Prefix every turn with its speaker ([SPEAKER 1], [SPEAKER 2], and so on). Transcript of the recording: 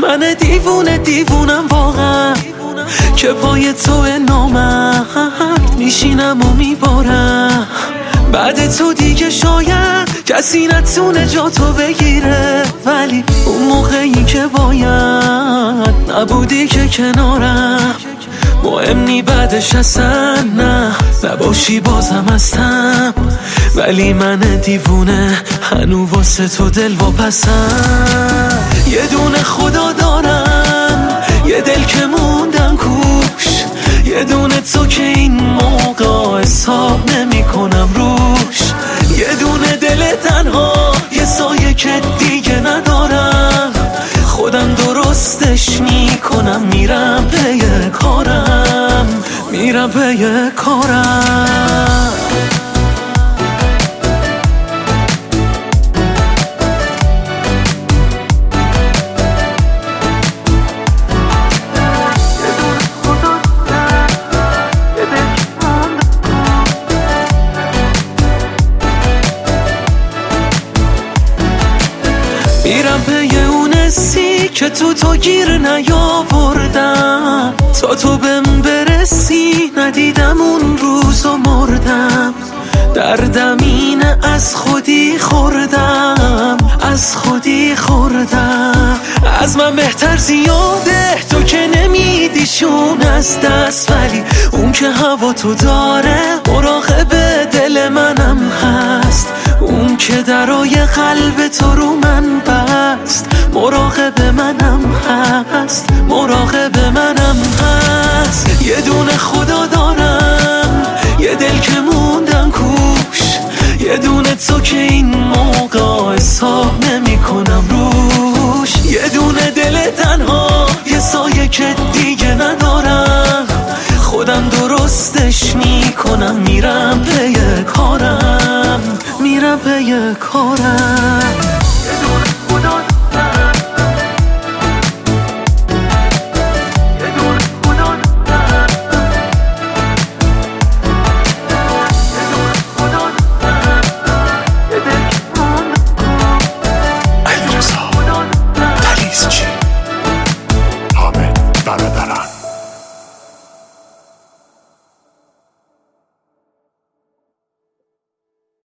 [SPEAKER 1] من دیوونم واقعا که پای تو نامرد میشینم و میبارم. بعد تو دیگه شاید کسی نتونه جا تو بگیره، ولی اون موقعی که باید نبودی که کنارم. مهم نی بعدش اصلا نباشی بازم هستم، ولی من دیوونه هنو واسه تو دل واپسم. یه دونه خدا دارم، یه دل که موندم کوش، یه دونه تو که این موقع حساب نمی کنم روش. یه دونه دل تنها، یه سایه که دیگه ندارم، خودم درستش میکنم. میرم پی کارم، میرم پی کارم. میرم پی اون حسی که تو گیر نیاوردم، تا تو بهم برسی ندیدم اون روز و مردم. دردم اینه از خودی خوردم، از خودی خوردم. از من بهتر زیاده تو که نمیدیشون از دست، ولی اون که هوا تو داره مراقب دل منم هست. اون که درای قلب تو رو من بست، مراقب منم هست، مراقب منم هست. یه دونه خدا دارم، یه دل که موندم کوش، یه دونه تو که این موقع حساب نمی کنم روش. یه دونه دل تنها، یه سایه که دیگه ندارم، خودم درستش میکنم. میرم پی کارم، میرم پی کارم. یه دونه خدا